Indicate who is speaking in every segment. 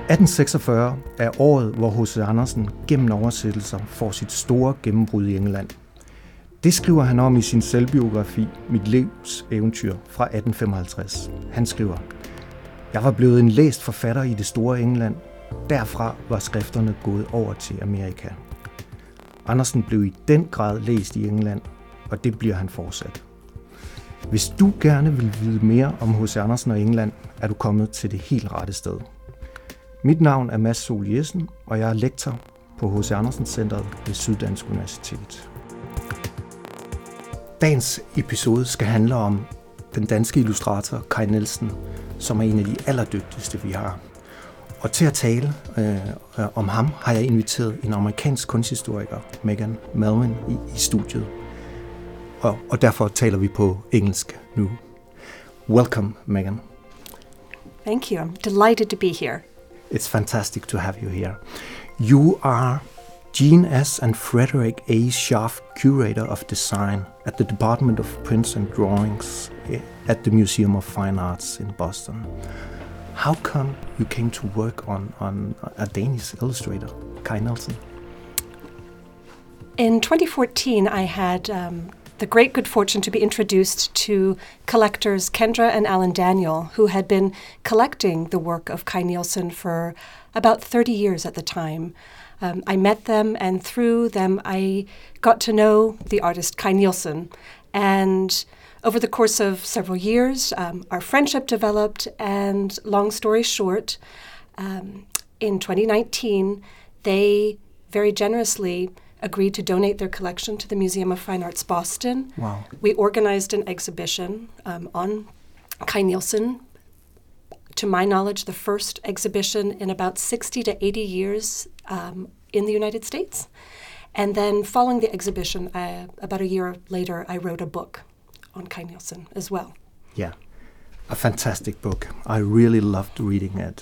Speaker 1: 1846 er året, hvor H.C. Andersen gennem oversættelser får sit store gennembrud i England. Det skriver han om i sin selvbiografi Mit livs eventyr fra 1855. Han skriver: Jeg var blevet en læst forfatter i det store England. Derfra var skrifterne gået over til Amerika. Andersen blev i den grad læst i England, og det bliver han fortsat. Hvis du gerne vil vide mere om H.C. Andersen og England, er du kommet til det helt rette sted. Mit navn er Mads Sol Jessen, og jeg er lektor på H.C. Andersen Centret ved Syddansk Universitet. Dagens episode skal handle om den danske illustrator Kaj Nielsen, som er en af de allerdygtigste, vi har. Og til at tale om ham har jeg inviteret en amerikansk kunsthistoriker, Megan Melvin, i studiet. Og derfor taler vi på engelsk nu. Welcome, Megan.
Speaker 2: Thank you. I'm delighted to be here.
Speaker 1: It's fantastic to have you here. You are Jean S. and Frederick A. Scharf Curator of Design at the Department of Prints and Drawings at the Museum of Fine Arts in Boston. How come you came to work on a Danish illustrator, Kaj Nielsen?
Speaker 2: In 2014, I had the great good fortune to be introduced to collectors Kendra and Alan Daniel, who had been collecting the work of Kaj Nielsen for about 30 years at the time. I met them, and through them I got to know the artist Kaj Nielsen. And over the course of several years, our friendship developed, and long story short, in 2019, they very generously agreed to donate their collection to the Museum of Fine Arts Boston.
Speaker 1: Wow.
Speaker 2: We organized an exhibition on Kaj Nielsen. To my knowledge, the first exhibition in about 60 to 80 years in the United States. And then following the exhibition, about a year later, I wrote a book on Kaj Nielsen as well.
Speaker 1: Yeah, a fantastic book. I really loved reading it.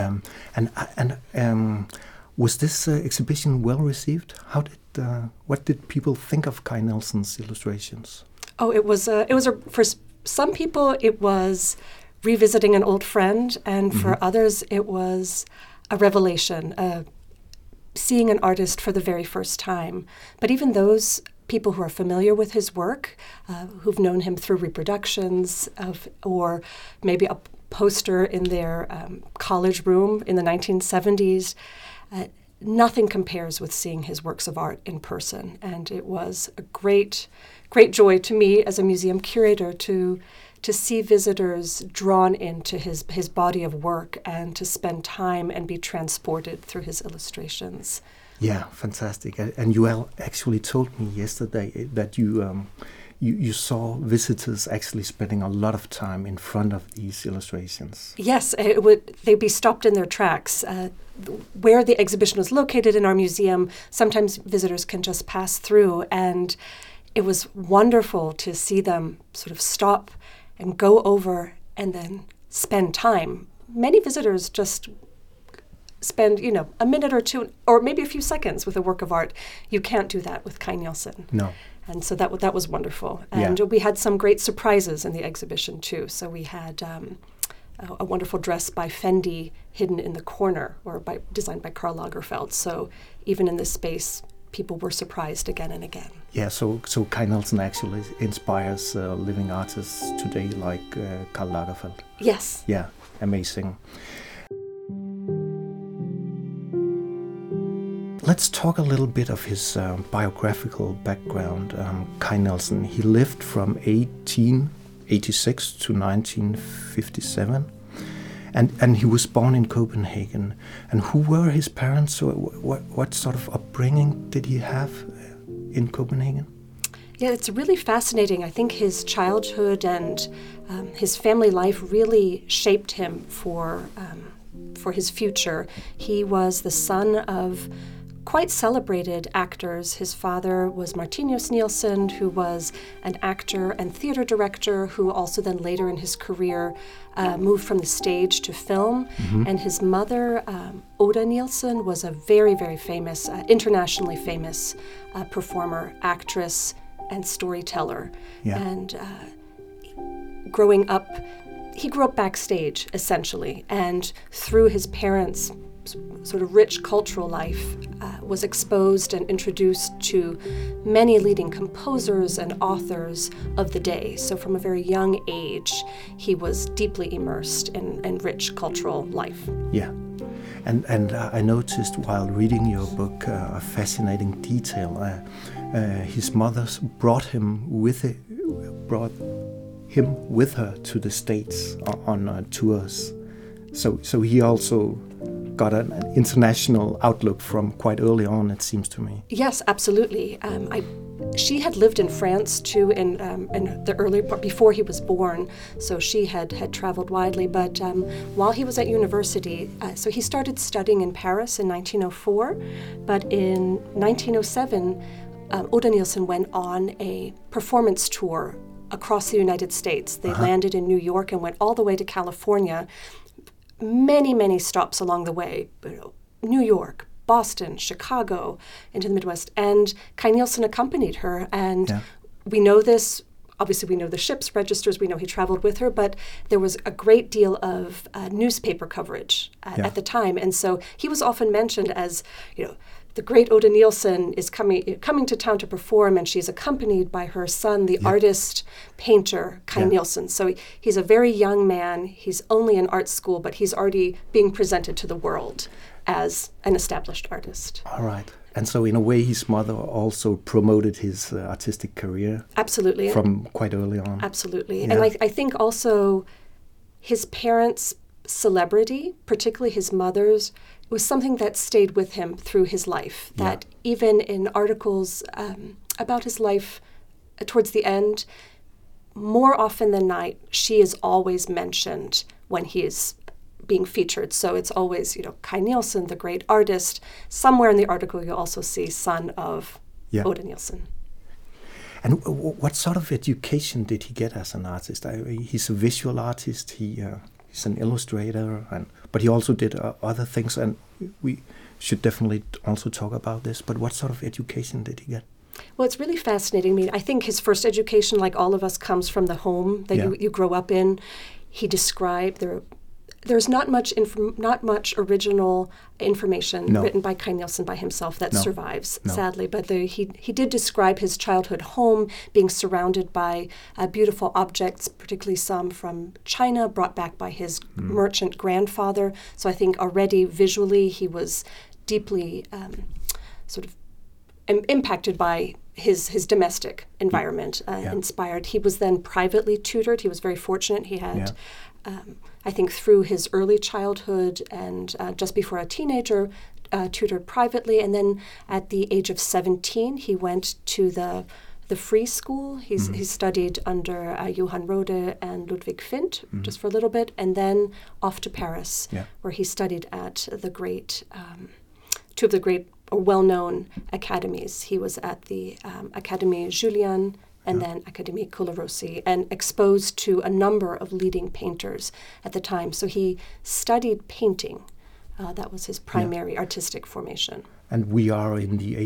Speaker 1: Was this exhibition well received? What did people think of Kaj Nielsen's illustrations?
Speaker 2: Oh, for some people it was revisiting an old friend, and for others it was a revelation, seeing an artist for the very first time. But even those people who are familiar with his work, who've known him through reproductions or maybe a poster in their college room in the 1970s, nothing compares with seeing his works of art in person. And it was a great, great joy to me as a museum curator to see visitors drawn into his body of work and to spend time and be transported through his illustrations.
Speaker 1: Yeah, fantastic. And you actually told me yesterday that you saw visitors actually spending a lot of time in front of these illustrations.
Speaker 2: Yes, they'd be stopped in their tracks. Where the exhibition was located in our museum, sometimes visitors can just pass through, and it was wonderful to see them sort of stop and go over and then spend time. Many visitors just spend, a minute or two, or maybe a few seconds with a work of art. You can't do that with Kaj Nielsen.
Speaker 1: No.
Speaker 2: And so that was wonderful. And we had some great surprises in the exhibition too. So we had a wonderful dress by Fendi hidden in the corner, or designed by Karl Lagerfeld. So even in this space, people were surprised again and again.
Speaker 1: Yeah, so Kaj Nielsen actually inspires living artists today like Karl Lagerfeld.
Speaker 2: Yes.
Speaker 1: Yeah, amazing. Let's talk a little bit of his biographical background. Kaj Nielsen, he lived from 1886 to 1957, and he was born in Copenhagen. And who were his parents? So what sort of upbringing did he have in Copenhagen?
Speaker 2: Yeah, it's really fascinating. I think his childhood and his family life really shaped him for his future. He was the son of quite celebrated actors. His father was Martinus Nielsen, who was an actor and theater director who also then later in his career moved from the stage to film. And his mother, Oda Nielsen, was a very, very famous, internationally famous performer, actress, and storyteller.
Speaker 1: Yeah.
Speaker 2: And growing up, he grew up backstage, essentially, and through his parents' sort of rich cultural life, was exposed and introduced to many leading composers and authors of the day. So from a very young age, he was deeply immersed in rich cultural life.
Speaker 1: Yeah. And I noticed while reading your book a fascinating detail. His mother brought him with her to the States on tours. So he also got an international outlook from quite early on, it seems to me.
Speaker 2: Yes, absolutely. She had lived in France too in the early part, before he was born, so she had traveled widely. But while he was at university, so he started studying in Paris in 1904, but in 1907, Oda Nilsson went on a performance tour across the United States. They landed in New York and went all the way to California. Many, many stops along the way. New York, Boston, Chicago, into the Midwest. And Kai Nielsen accompanied her. And we know this. Obviously, we know the ship's registers. We know he traveled with her. But there was a great deal of newspaper coverage at the time. And so he was often mentioned as, the great Oda Nilsson is coming to town to perform, and she's accompanied by her son, the artist, painter, Kai Nielsen. So he's a very young man. He's only in art school, but he's already being presented to the world as an established artist.
Speaker 1: All right. And so in a way, his mother also promoted his artistic career.
Speaker 2: Absolutely.
Speaker 1: From quite early on.
Speaker 2: Absolutely.
Speaker 1: Yeah.
Speaker 2: And I think also his parents' celebrity, particularly his mother's, was something that stayed with him through his life. That even in articles about his life towards the end, more often than not, she is always mentioned when he is being featured. So it's always, Kai Nielsen, the great artist. Somewhere in the article, you'll also see son of Oda Nilsson.
Speaker 1: And what sort of education did he get as an artist? He's a visual artist. He's an illustrator, but he also did other things, and we should definitely also talk about this. But what sort of education did he get?
Speaker 2: Well, it's really fascinating. I mean, I think his first education, like all of us, comes from the home that you grow up in. He described there's not much original information written by Kai Nielsen by himself that survives, sadly. But he did describe his childhood home being surrounded by beautiful objects, particularly some from China, brought back by his merchant grandfather. So I think already visually he was deeply sort of impacted by his domestic environment, inspired. He was then privately tutored. He was very fortunate. He had... I think through his early childhood and just before a teenager, tutored privately. And then at the age of 17, he went to the free school. He studied under Johann Rode and Ludwig Fint just for a little bit, and then off to Paris, where he studied at the great, two of the great or well-known academies. He was at the Académie Julian and then Académie Colarossi, and exposed to a number of leading painters at the time. So he studied painting. That was his primary artistic formation.
Speaker 1: And we are in the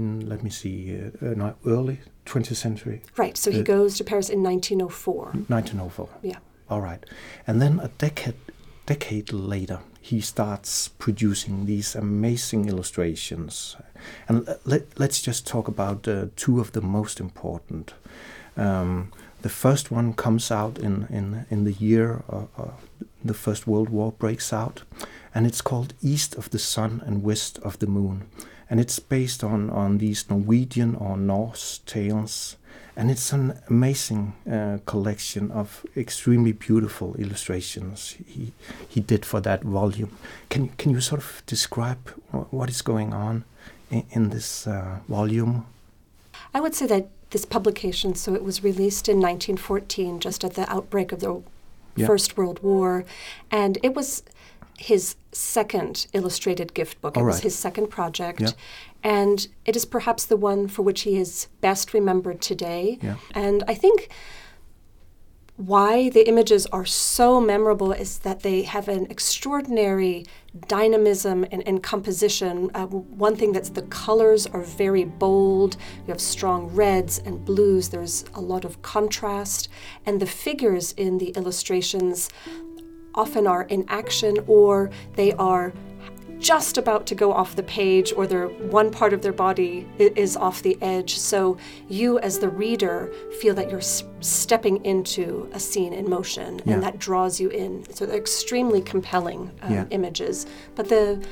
Speaker 1: early 20th century.
Speaker 2: Right, so he goes to Paris in 1904.
Speaker 1: 1904.
Speaker 2: Yeah.
Speaker 1: All right. And then a decade later, he starts producing these amazing illustrations. And let's just talk about two of the most important. The first one comes out in the year the First World War breaks out, and it's called East of the Sun and West of the Moon. And it's based on these Norwegian or Norse tales. And it's an amazing collection of extremely beautiful illustrations he did for that volume. Can you sort of describe what is going on in this volume?
Speaker 2: I would say that this publication, so it was released in 1914, just at the outbreak of the First World War, and it was his second illustrated gift book. It was his second project, and it is perhaps the one for which he is best remembered today. And I think why the images are so memorable is that they have an extraordinary dynamism and composition. One thing that's the colors are very bold. You have strong reds and blues. There's a lot of contrast. And the figures in the illustrations often are in action, or they are just about to go off the page, or one part of their body is off the edge. So you as the reader feel that you're stepping into a scene in motion, and that draws you in. So they're extremely compelling images. But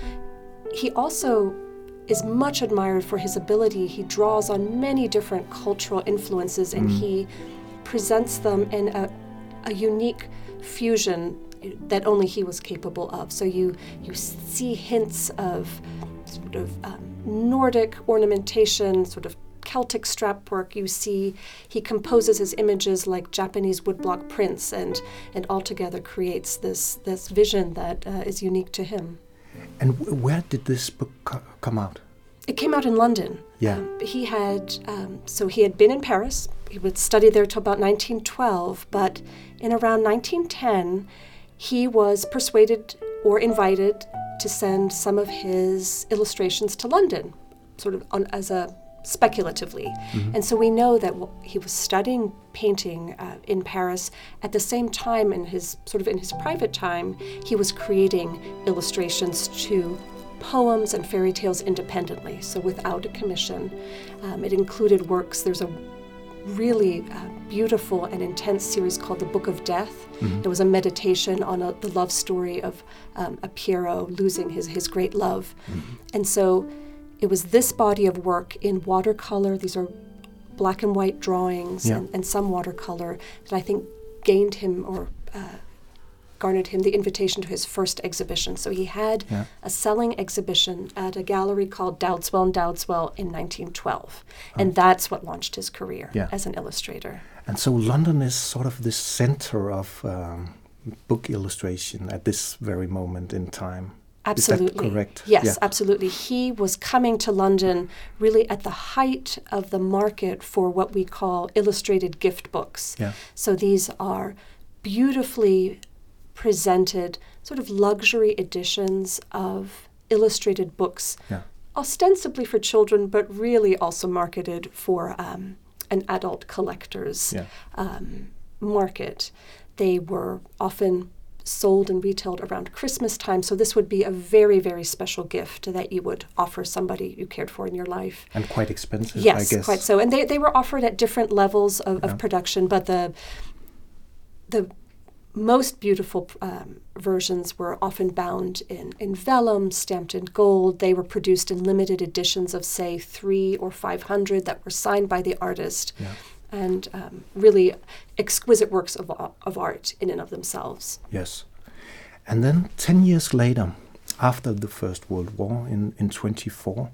Speaker 2: he also is much admired for his ability. He draws on many different cultural influences, and he presents them in a unique fusion that only he was capable of. So you see hints of sort of Nordic ornamentation, sort of Celtic strap work. You see he composes his images like Japanese woodblock prints, and altogether creates this vision that is unique to him.
Speaker 1: And where did this book come out?
Speaker 2: It came out in London.
Speaker 1: Yeah.
Speaker 2: He had been in Paris. He would study there till about 1912, but in around 1910, he was persuaded or invited to send some of his illustrations to London, sort of speculatively. Mm-hmm. And so we know that he was studying painting in Paris. At the same time, in his private time, he was creating illustrations to poems and fairy tales independently, so without a commission. It included works. There's a really beautiful and intense series called The Book of Death. Mm-hmm. It was a meditation on the love story of a Pierrot losing his great love. Mm-hmm. And so it was this body of work in watercolor. These are black and white drawings and some watercolor that I think gained him or garnered him the invitation to his first exhibition. So he had a selling exhibition at a gallery called Dowdeswell & Dowdeswell in 1912. And that's what launched his career as an illustrator.
Speaker 1: And so London is sort of the center of book illustration at this very moment in time.
Speaker 2: Absolutely.
Speaker 1: Is that correct?
Speaker 2: Yes, absolutely. He was coming to London really at the height of the market for what we call illustrated gift books. Yeah. So these are beautifully presented sort of luxury editions of illustrated books, ostensibly for children, but really also marketed for an adult collector's market. They were often sold and retailed around Christmas time, so this would be a very, very special gift that you would offer somebody you cared for in your life.
Speaker 1: And quite expensive,
Speaker 2: yes,
Speaker 1: I guess.
Speaker 2: Quite so. And they were offered at different levels of production, but the most beautiful versions were often bound in vellum, stamped in gold. They were produced in limited editions of, say, 300 or 500 that were signed by the artist, and really exquisite works of art in and of themselves.
Speaker 1: Yes. And then 10 years later, after the First World War, in 1924,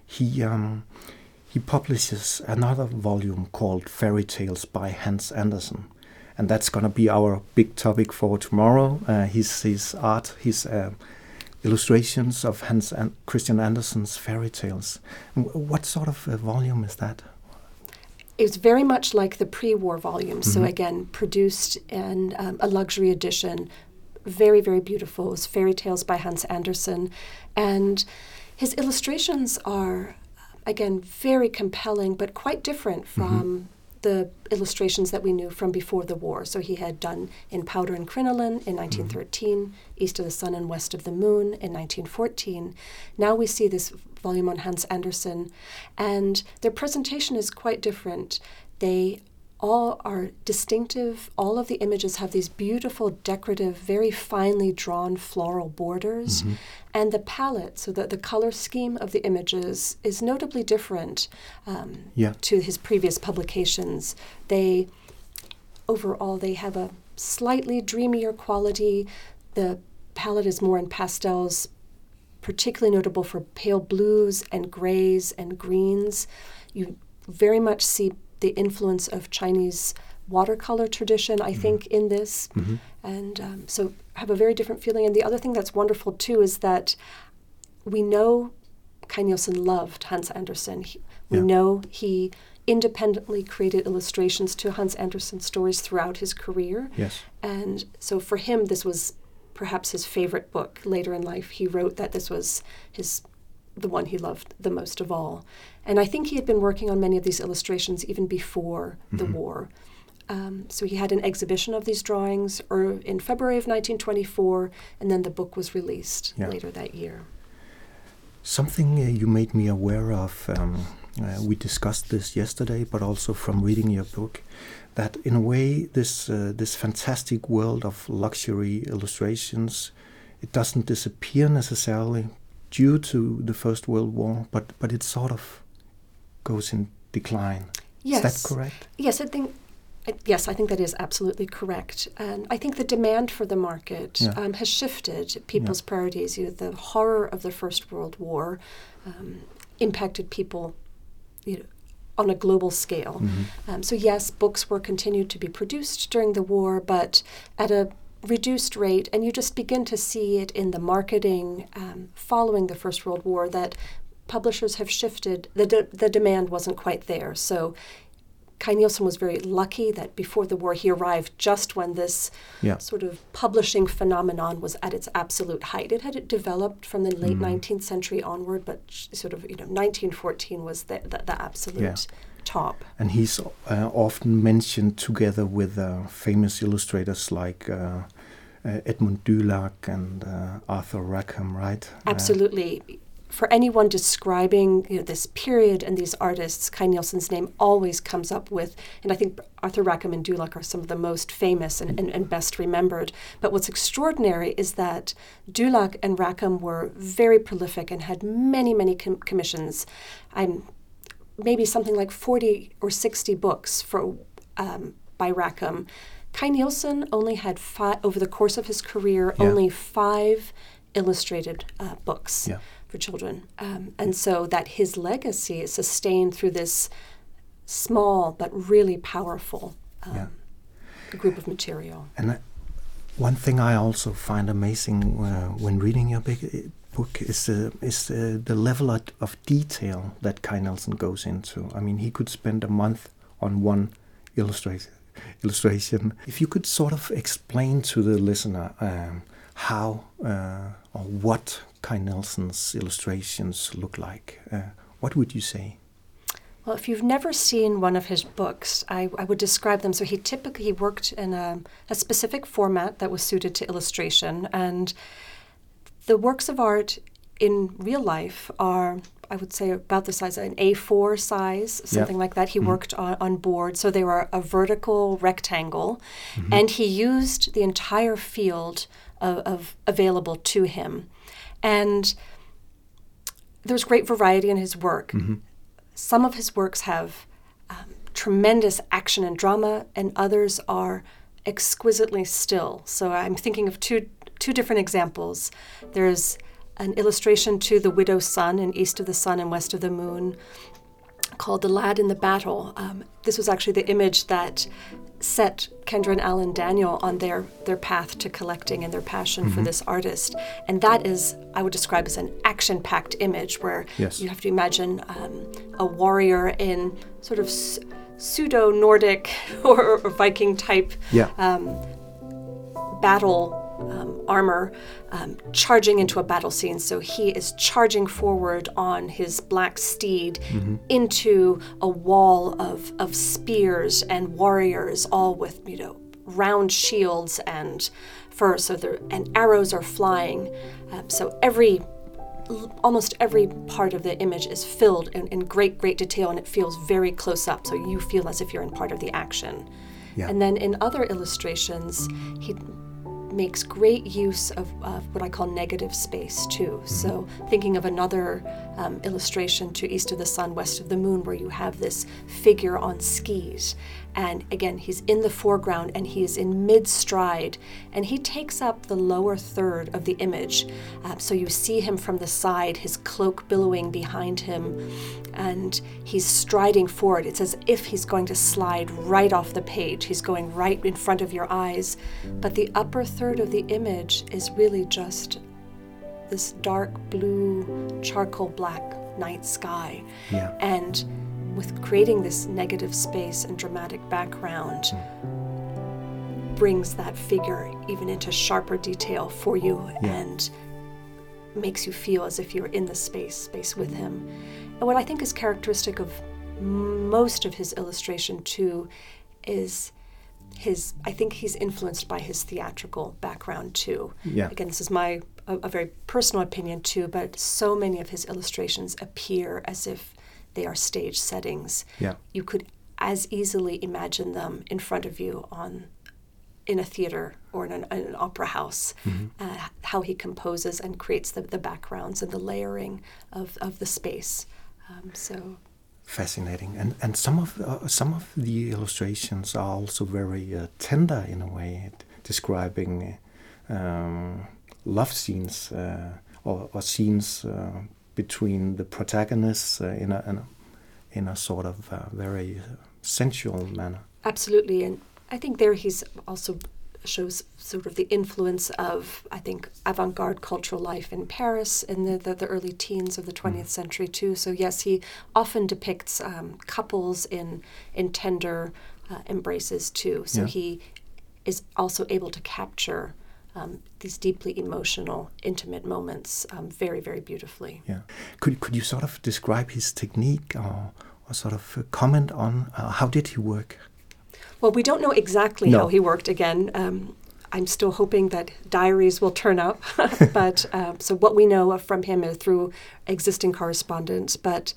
Speaker 1: he publishes another volume called Fairy Tales by Hans Andersen. And that's going to be our big topic for tomorrow. His art, his illustrations of Hans Christian Andersen's fairy tales. What sort of a volume is that?
Speaker 2: It's very much like the pre-war volume. Mm-hmm. So again, produced in a luxury edition. Very, very beautiful. It was Fairy Tales by Hans Andersen. And his illustrations are, again, very compelling, but quite different from the illustrations that we knew from before the war. So he had done In Powder and Crinoline in 1913, East of the Sun and West of the Moon in 1914. Now we see this volume on Hans Andersen, and their presentation is quite different. They all are distinctive. All of the images have these beautiful, decorative, very finely drawn floral borders. Mm-hmm. And the palette, so that the color scheme of the images is notably different to his previous publications. Overall, they have a slightly dreamier quality. The palette is more in pastels, particularly notable for pale blues and grays and greens. You very much see the influence of Chinese watercolor tradition, I think, in this. Mm-hmm. And so have a very different feeling. And the other thing that's wonderful, too, is that we know Kai Nielsen loved Hans Andersen. We know he independently created illustrations to Hans Andersen stories throughout his career. Yes. And so for him, this was perhaps his favorite book. Later in life, he wrote that this was the one he loved the most of all. And I think he had been working on many of these illustrations even before the war. So he had an exhibition of these drawings in February of 1924, and then the book was released later that year.
Speaker 1: Something you made me aware of, we discussed this yesterday, but also from reading your book, that in a way this fantastic world of luxury illustrations, it doesn't disappear necessarily due to the First World War, but it sort of goes in decline.
Speaker 2: Yes.
Speaker 1: Is that correct?
Speaker 2: Yes, I think that is absolutely correct. And I think the demand for the market has shifted people's priorities. The horror of the First World War impacted people on a global scale. Mm-hmm. So yes, books were continued to be produced during the war, but at a reduced rate, and you just begin to see it in the marketing following the First World War that publishers have shifted. The demand wasn't quite there. So Kai Nielsen was very lucky that before the war he arrived just when this sort of publishing phenomenon was at its absolute height. It had developed from the late 19th century onward, but sort of 1914 was the absolute top.
Speaker 1: And he's often mentioned together with famous illustrators like Edmund Dulac and Arthur Rackham, right?
Speaker 2: Absolutely. For anyone describing this period and these artists, Kai Nielsen's name always comes up with, and I think Arthur Rackham and Dulac are some of the most famous and best remembered. But what's extraordinary is that Dulac and Rackham were very prolific and had many, many commissions. Maybe something like 40 or 60 books by Rackham. Kai Nielsen only had over the course of his career, only 5 illustrated books for children. And so that his legacy is sustained through this small but really powerful group of material.
Speaker 1: And one thing I also find amazing when reading your book is the level of detail that Kai Nielsen goes into. I mean, he could spend a month on one illustration. If you could sort of explain to the listener how or what Kai Nielsen's illustrations look like, what would you say?
Speaker 2: Well, if you've never seen one of his books, I would describe them. So he typically worked in a specific format that was suited to illustration, and the works of art in real life are, I would say, about the size of an A4 size, something like that. He worked on board, so they were a vertical rectangle, and he used the entire field of available to him. And there's great variety in his work. Some of his works have tremendous action and drama, and others are exquisitely still. So I'm thinking of two different examples. There's an illustration to The Widow's Son in East of the Sun and West of the Moon called The Lad in the Battle. This was actually the image that set Kendra and Alan Daniel on their path to collecting and their passion for this artist. And that is, I would describe as an action-packed image where you have to imagine a warrior in sort of pseudo-Nordic or Viking type battle armor, charging into a battle scene. So he is charging forward on his black steed into a wall of spears and warriors, all with round shields and fur. And arrows are flying. So almost every part of the image is filled in great detail, and it feels very close up. So you feel as if you're in part of the action. And then in other illustrations, he makes great use of what I call negative space too. So thinking of another illustration to East of the Sun, West of the Moon, where you have this figure on skis. And again, he's in the foreground and he is in mid-stride, and he takes up the lower third of the image. So you see him from the side, his cloak billowing behind him, and he's striding forward. It's as if he's going to slide right off the page. He's going right in front of your eyes. But the upper third of the image is really just this dark blue, charcoal black night sky. And with creating this negative space and dramatic background brings that figure even into sharper detail for you and makes you feel as if you're in the space with him. And what I think is characteristic of most of his illustration too is I think he's influenced by his theatrical background too. Again, this is my a very personal opinion too, but so many of his illustrations appear as if they are stage settings.
Speaker 1: Yeah.
Speaker 2: You could as easily imagine them in front of you in a theater or in an opera house. How he composes and creates the backgrounds and the layering of the space.
Speaker 1: Fascinating, and some of the illustrations are also very tender in a way, describing love scenes or scenes between the protagonists in a sort of very sensual manner.
Speaker 2: Absolutely, and I think there he's also shows sort of the influence of, I think, avant-garde cultural life in Paris in the early teens of the 20th century too. So yes, he often depicts couples in tender embraces too. So he is also able to capture these deeply emotional, intimate moments very, very beautifully.
Speaker 1: Yeah. Could you sort of describe his technique or sort of comment on how did he work?
Speaker 2: Well, we don't know exactly how he worked again. I'm still hoping that diaries will turn up. But so what we know from him is through existing correspondence. But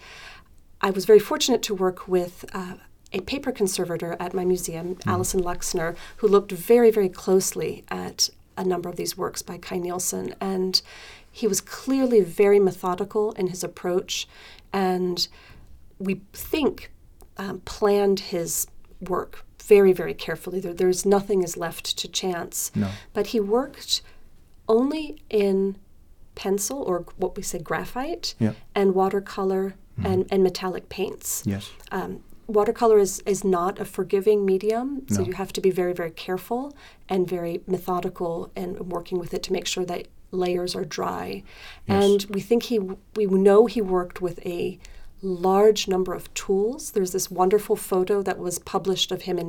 Speaker 2: I was very fortunate to work with a paper conservator at my museum, Alison Luxner, who looked very, very closely at a number of these works by Kai Nielsen. And he was clearly very methodical in his approach. And we think planned his work very, very carefully. There's nothing is left to chance.
Speaker 1: No.
Speaker 2: But he worked only in pencil, or what we say graphite, and watercolor and metallic paints.
Speaker 1: Yes.
Speaker 2: Watercolor is not a forgiving medium, so you have to be very, very careful and very methodical in working with it to make sure that layers are dry.
Speaker 1: Yes.
Speaker 2: And we know he worked with a large number of tools. There's this wonderful photo that was published of him in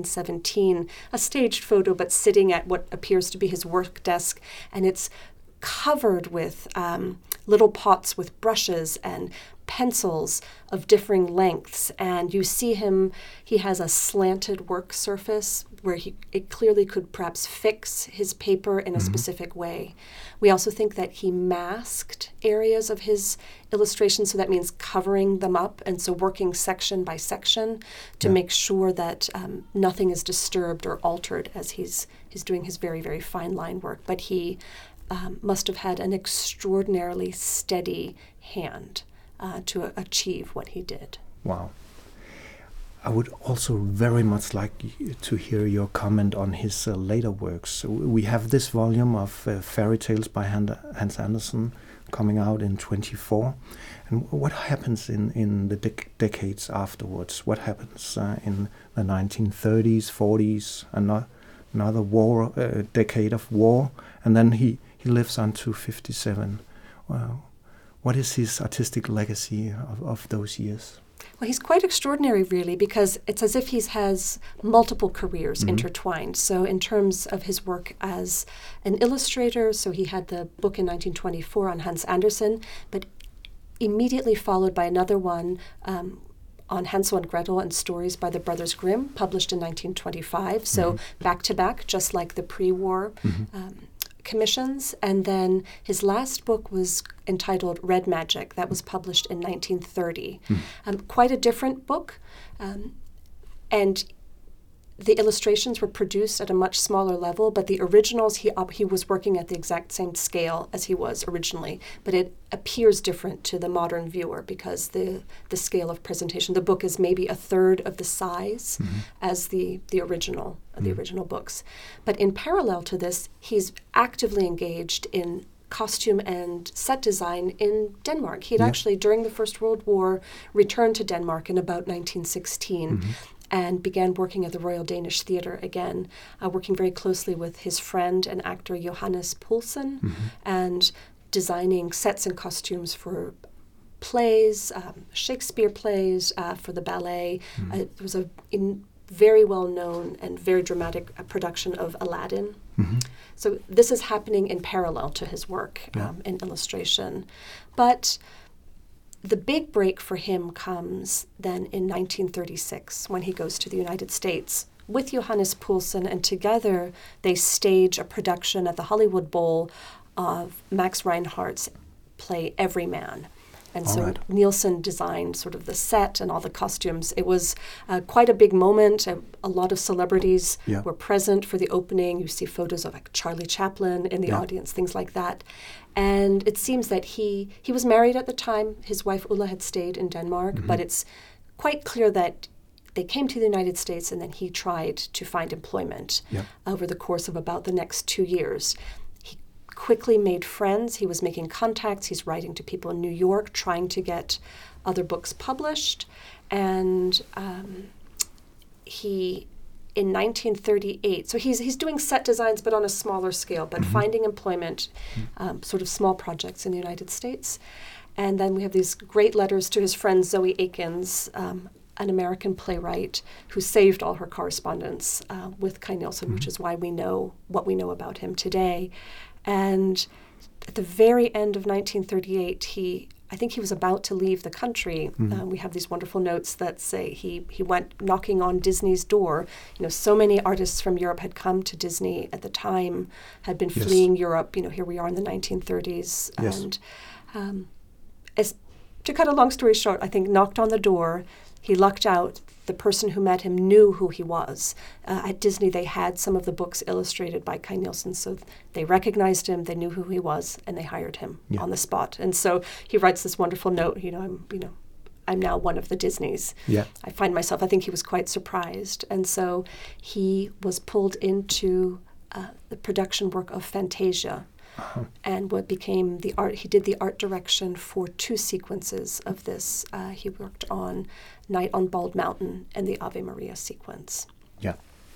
Speaker 2: 1917, a staged photo, but sitting at what appears to be his work desk, and it's covered with little pots with brushes and pencils of differing lengths, and you see he has a slanted work surface where it clearly could perhaps fix his paper in a specific way. We also think that he masked areas of his illustrations, so that means covering them up, and so working section by section to make sure that nothing is disturbed or altered as he's doing his very, very fine line work. But he must have had an extraordinarily steady hand to achieve what he did.
Speaker 1: Wow. I would also very much like to hear your comment on his later works. We have this volume of fairy tales by Hans Andersen coming out in 1924. And what happens in the decades afterwards? What happens in the 1930s, 40s, another decade of war, and then he lives until 57. What is his artistic legacy of those years?
Speaker 2: Well, he's quite extraordinary, really, because it's as if he has multiple careers intertwined. So in terms of his work as an illustrator, so he had the book in 1924 on Hans Andersen, but immediately followed by another one on Hansel and Gretel and stories by the Brothers Grimm, published in 1925. So back-to-back, just like the pre-war commissions. And then his last book was entitled Red Magic. That was published in 1930. Quite a different book. And the illustrations were produced at a much smaller level, but the originals, he was working at the exact same scale as he was originally, but it appears different to the modern viewer because the scale of presentation. The book is maybe a third of the size as the original books. But in parallel to this, he's actively engaged in costume and set design in Denmark. He had actually, during the First World War, returned to Denmark in about 1916. And began working at the Royal Danish Theatre again, working very closely with his friend and actor Johannes Poulsen, and designing sets and costumes for plays, Shakespeare plays, for the ballet. There was a very well-known and very dramatic production of Aladdin. So this is happening in parallel to his work in illustration. But the big break for him comes then in 1936 when he goes to the United States with Johannes Poulsen, and together they stage a production at the Hollywood Bowl of Max Reinhardt's play Everyman. And so
Speaker 1: right.
Speaker 2: Nielsen designed sort of the set and all the costumes. It was quite a big moment. A lot of celebrities were present for the opening. You see photos of like Charlie Chaplin in the audience, things like that. And it seems that he was married at the time. His wife Ulla had stayed in Denmark, but it's quite clear that they came to the United States and then he tried to find employment over the course of about the next 2 years. Quickly made friends. He was making contacts. He's writing to people in New York, trying to get other books published. And he, in 1938, so he's doing set designs, but on a smaller scale, but finding employment, sort of small projects in the United States. And then we have these great letters to his friend Zoe Akins, an American playwright who saved all her correspondence with Kai Nielsen, which is why we know what we know about him today. And at the very end of 1938, I think he was about to leave the country. We have these wonderful notes that say he went knocking on Disney's door. You know, so many artists from Europe had come to Disney at the time, had been fleeing Europe. You know, here we are in the 1930s.
Speaker 1: Yes.
Speaker 2: And to cut a long story short, I think knocked on the door. He lucked out. The person who met him knew who he was. At Disney, they had some of the books illustrated by Kai Nielsen, so they recognized him, they knew who he was, and they hired him on the spot. And so he writes this wonderful note, I'm now one of the Disneys.
Speaker 1: Yeah.
Speaker 2: I think he was quite surprised. And so he was pulled into the production work of Fantasia. And what became the art, he did the art direction for 2 sequences of this. He worked on Night on Bald Mountain and the Ave Maria sequence.
Speaker 1: Yeah.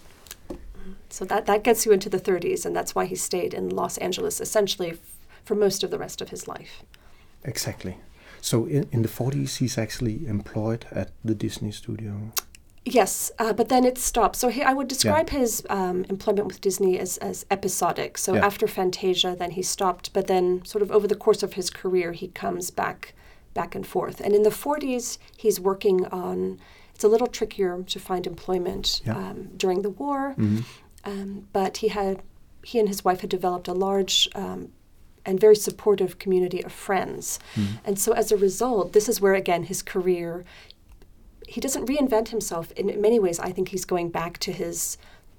Speaker 2: So that gets you into the 30s, and that's why he stayed in Los Angeles essentially for most of the rest of his life.
Speaker 1: Exactly. So in the 40s, he's actually employed at the Disney studio.
Speaker 2: Yes, but then it stopped. So I would describe his employment with Disney as episodic. So after Fantasia, then he stopped. But then sort of over the course of his career, he comes back and forth. And in the 40s, he's working on, it's a little trickier to find employment during the war. But he and his wife had developed a large and very supportive community of friends. And so as a result, this is where, again, his career, he doesn't reinvent himself. In many ways, I think he's going back to his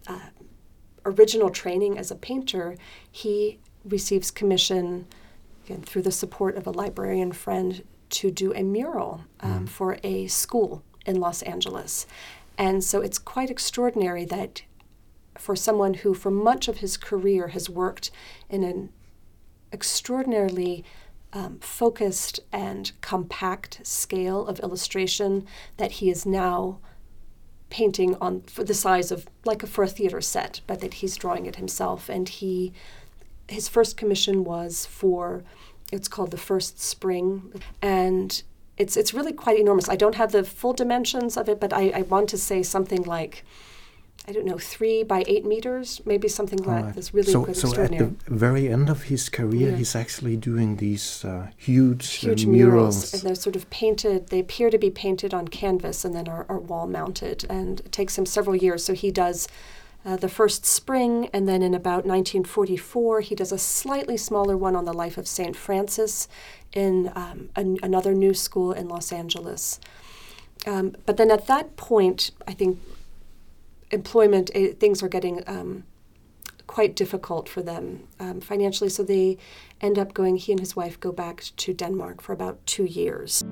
Speaker 2: original training as a painter. He receives commission, again, through the support of a librarian friend, to do a mural for a school in Los Angeles. And so it's quite extraordinary that for someone who for much of his career has worked in an extraordinarily focused and compact scale of illustration, that he is now painting on for the size of for a theater set, but that he's drawing it himself. And his first commission was for, it's called The First Spring, and it's really quite enormous. I don't have the full dimensions of it, but I want to say something like, I don't know, 3 by 8 meters, maybe something like that's really quite extraordinary.
Speaker 1: So at the very end of his career, he's actually doing these huge
Speaker 2: murals. And they're sort of painted, they appear to be painted on canvas and then are wall mounted. And it takes him several years. So he does The First Spring, and then in about 1944, he does a slightly smaller one on the life of St. Francis in another new school in Los Angeles. But then at that point, I think employment, things are getting quite difficult for them financially. So they end up he and his wife go back to Denmark for about 2 years.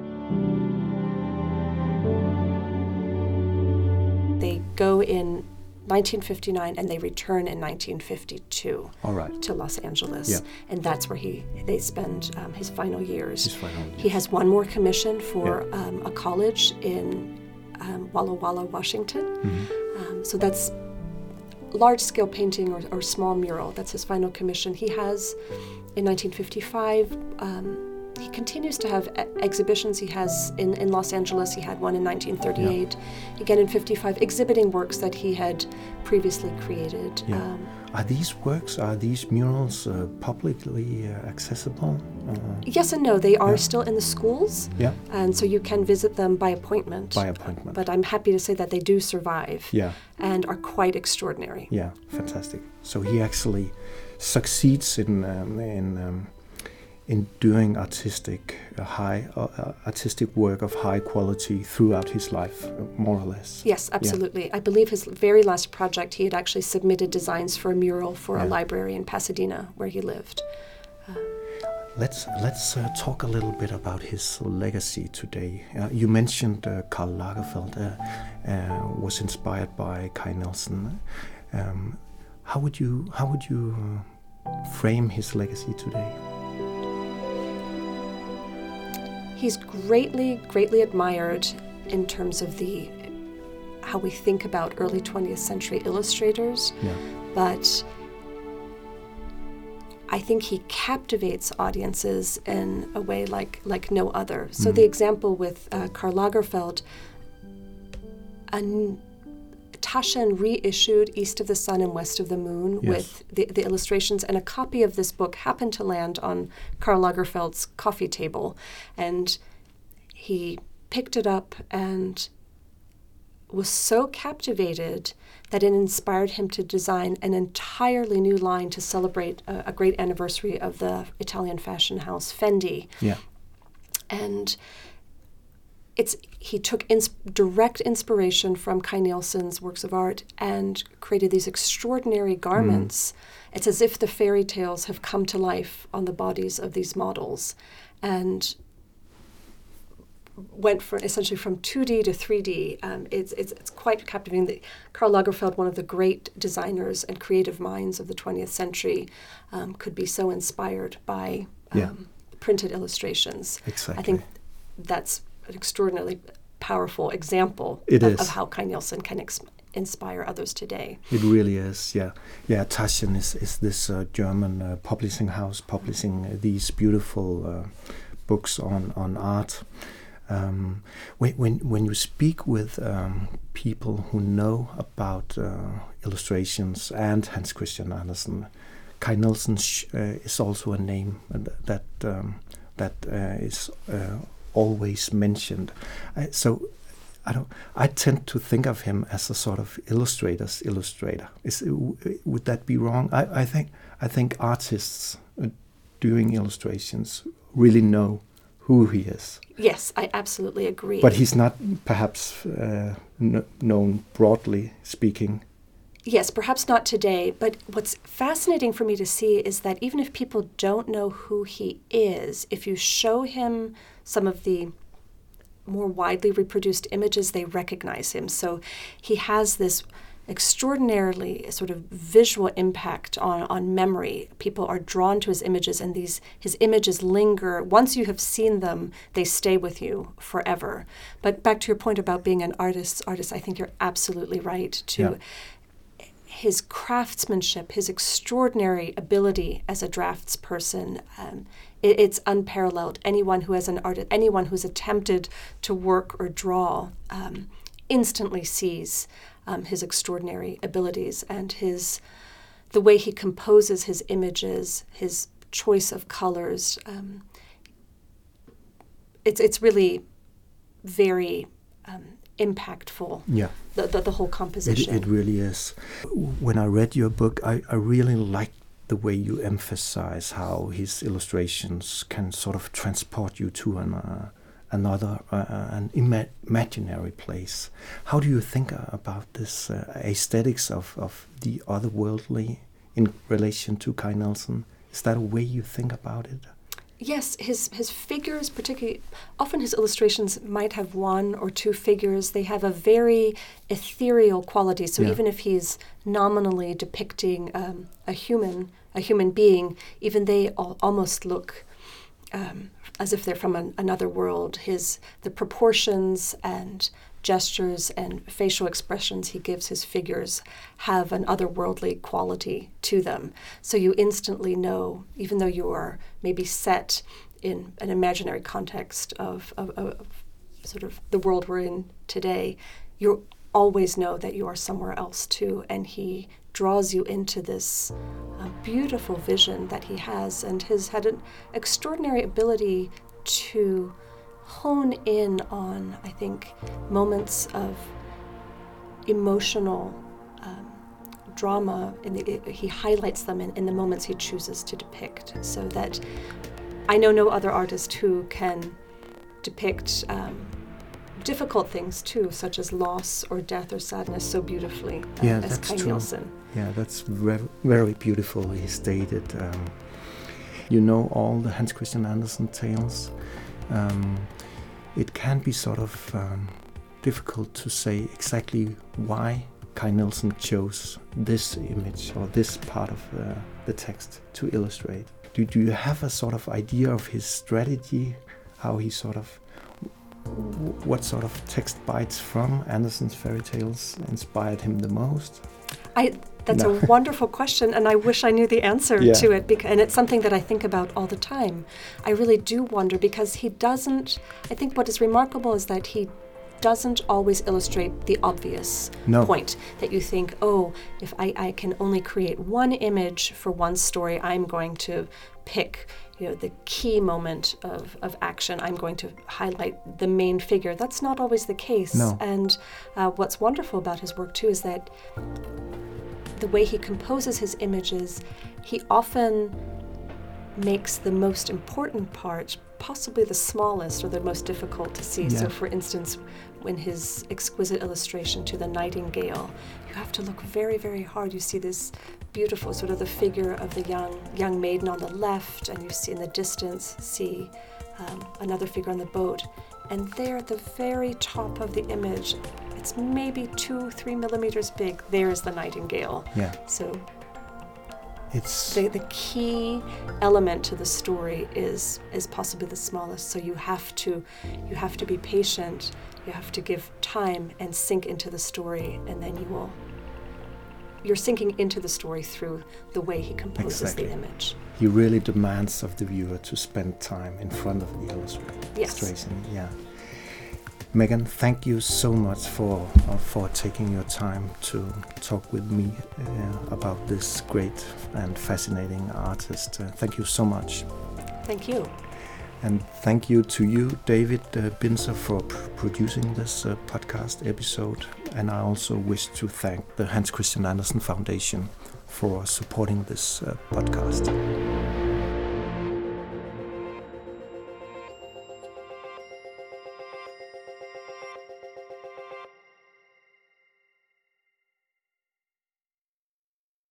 Speaker 2: They go in 1959 and they return in 1952 to Los Angeles. Yeah. And that's where they spend his final years. He has one more commission for a college in Walla Walla, Washington. So that's large-scale painting or small mural. That's his final commission. He has, in 1955, he continues to have exhibitions. He has in Los Angeles. He had one in 1938. Again in 55, exhibiting works that he had previously created.
Speaker 1: Are these murals publicly accessible?
Speaker 2: Yes and no. They are still in the schools. Yeah. And so you can visit them by appointment. But I'm happy to say that they do survive. Yeah. And are quite extraordinary.
Speaker 1: Yeah, fantastic. So he actually succeeds in doing artistic work of high quality throughout his life, more or less.
Speaker 2: Yes, absolutely. Yeah. I believe his very last project, he had actually submitted designs for a mural for a library in Pasadena where he lived.
Speaker 1: Let's talk a little bit about his legacy today. You mentioned Karl Lagerfeld was inspired by Kai Nielsen. How would you frame his legacy today?
Speaker 2: He's greatly admired in terms of how we think about early 20th century illustrators, but I think he captivates audiences in a way like no other. So the example with Karl Lagerfeld, Taschen reissued East of the Sun and West of the Moon with the illustrations, and a copy of this book happened to land on Karl Lagerfeld's coffee table, and he picked it up and was so captivated that it inspired him to design an entirely new line to celebrate a great anniversary of the Italian fashion house Fendi.
Speaker 1: Yeah.
Speaker 2: And he took direct inspiration from Kai Nielsen's works of art and created these extraordinary garments. It's as if the fairy tales have come to life on the bodies of these models, and went essentially from 2D to 3D. It's quite captivating. Karl Lagerfeld, one of the great designers and creative minds of the 20th century, could be so inspired by printed illustrations.
Speaker 1: Exactly.
Speaker 2: I think that's an extraordinarily powerful example of how Kai Nielsen can inspire others today.
Speaker 1: It really is, yeah. Yeah, Taschen is this German publishing house publishing these beautiful books on art. When you speak with people who know about illustrations and Hans Christian Andersen, Kai Nielsen is also a name that is always mentioned. I tend to think of him as a sort of illustrator's illustrator. Would that be wrong? I think artists doing illustrations really know who he is.
Speaker 2: Yes, I absolutely agree.
Speaker 1: But he's not perhaps known broadly speaking.
Speaker 2: Yes, perhaps not today, but what's fascinating for me to see is that even if people don't know who he is, if you show him some of the more widely reproduced images, they recognize him. So he has this extraordinarily sort of visual impact on memory. People are drawn to his images, and his images linger. Once you have seen them, they stay with you forever. But back to your point about being an artist, I think you're absolutely right. His craftsmanship, his extraordinary ability as a draftsperson, it's unparalleled. Anyone who anyone who's attempted to work or draw instantly sees his extraordinary abilities and the way he composes his images, his choice of colors. It's really very impactful.
Speaker 1: Yeah.
Speaker 2: The whole composition.
Speaker 1: It really is. When I read your book, I really liked the way you emphasize how his illustrations can sort of transport you to an imaginary place. How do you think about this aesthetics of the otherworldly in relation to Kai Nielsen? Is that a way you think about it?
Speaker 2: Yes, his figures, particularly, often his illustrations might have one or two figures. They have a very ethereal quality. So even if he's nominally depicting a human being, even they almost look as if they're from another world. The proportions and gestures and facial expressions he gives his figures have an otherworldly quality to them. So you instantly know, even though you are maybe set in an imaginary context of sort of the world we're in today, you always know that you are somewhere else too. And he draws you into this beautiful vision that he has, and has had an extraordinary ability to hone in on, I think, moments of emotional drama, he highlights them in the moments he chooses to depict, so that I know no other artist who can depict difficult things too, such as loss or death or sadness, so beautifully as Kai Nielsen.
Speaker 1: Yeah, that's very, very beautifully stated. You know all the Hans Christian Andersen tales. It can be sort of difficult to say exactly why Kai Nielsen chose this image or this part of the text to illustrate. Do you have a sort of idea of his strategy, how he sort of, what sort of text bites from Andersen's fairy tales inspired him the most?
Speaker 2: That's a wonderful question, and I wish I knew the answer to it, and it's something that I think about all the time. I really do wonder, because he doesn't, I think what is remarkable is that he doesn't always illustrate the obvious point, that you think, oh, if I can only create one image for one story, I'm going to pick the key moment of action. I'm going to highlight the main figure. That's not always the case.
Speaker 1: No.
Speaker 2: And what's wonderful about his work too is that the way he composes his images, he often makes the most important part possibly the smallest or the most difficult to see. So for instance, in his exquisite illustration to the Nightingale, you have to look very, very hard. You see this beautiful sort of the figure of the young maiden on the left, and you see in the distance another figure on the boat. And there at the very top of the image, it's maybe 2-3 millimeters big. There's the Nightingale.
Speaker 1: Yeah.
Speaker 2: So
Speaker 1: it's
Speaker 2: the key element to the story is possibly the smallest. So you have to be patient. You have to give time and sink into the story, and then you're sinking into the story through the way he composes the image.
Speaker 1: He really demands of the viewer to spend time in front of the illustration. Yeah. Megan, thank you so much for taking your time to talk with me about this great and fascinating artist. Thank you so much.
Speaker 2: Thank you.
Speaker 1: And thank you to you, David Binzer, for producing this podcast episode. And I also wish to thank the Hans Christian Andersen Foundation for supporting this podcast.